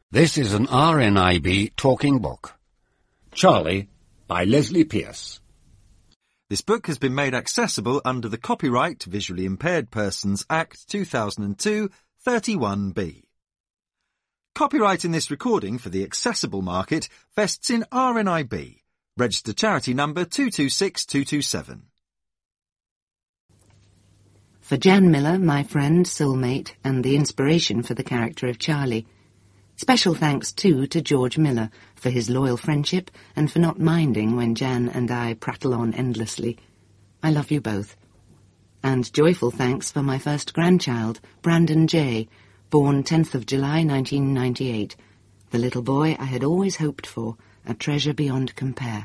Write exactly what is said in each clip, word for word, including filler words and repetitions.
This is an R N I B talking book. Charlie, by Leslie Pierce. This book has been made accessible under the Copyright Visually Impaired Persons Act two thousand two, thirty-one B. Copyright in this recording for the accessible market vests in R N I B. Registered charity number two two six two two seven. For Jan Miller, my friend, soulmate, and the inspiration for the character of Charlie. Special thanks, too, to George Miller for his loyal friendship and for not minding when Jan and I prattle on endlessly. I love you both. And joyful thanks for my first grandchild, Brandon J., born tenth of July nineteen ninety-eight, the little boy I had always hoped for, a treasure beyond compare.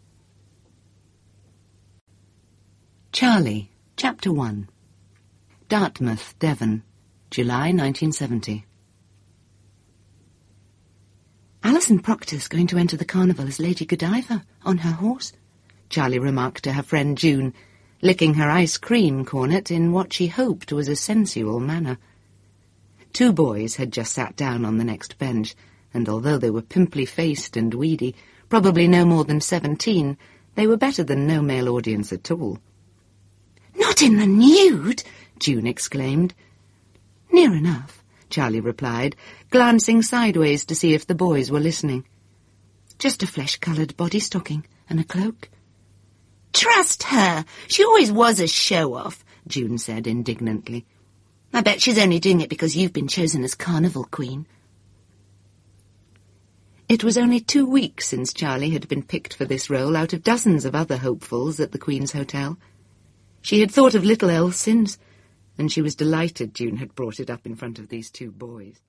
Charlie, Chapter one. Dartmouth, Devon, July nineteen seventy. Alison Proctor's going to enter the carnival as Lady Godiva, on her horse, Charlie remarked to her friend June, licking her ice cream cornet in what she hoped was a sensual manner. Two boys had just sat down on the next bench, and although they were pimply-faced and weedy, probably no more than seventeen, they were better than no male audience at all. "Not in the nude!" June exclaimed. "Near enough," Charlie replied, glancing sideways to see if the boys were listening. "Just a flesh-coloured body stocking and a cloak." "Trust her! She always was a show-off," June said indignantly. "I bet she's only doing it because you've been chosen as Carnival Queen." It was only two weeks since Charlie had been picked for this role out of dozens of other hopefuls at the Queen's Hotel. She had thought of little else since, and she was delighted June had brought it up in front of these two boys.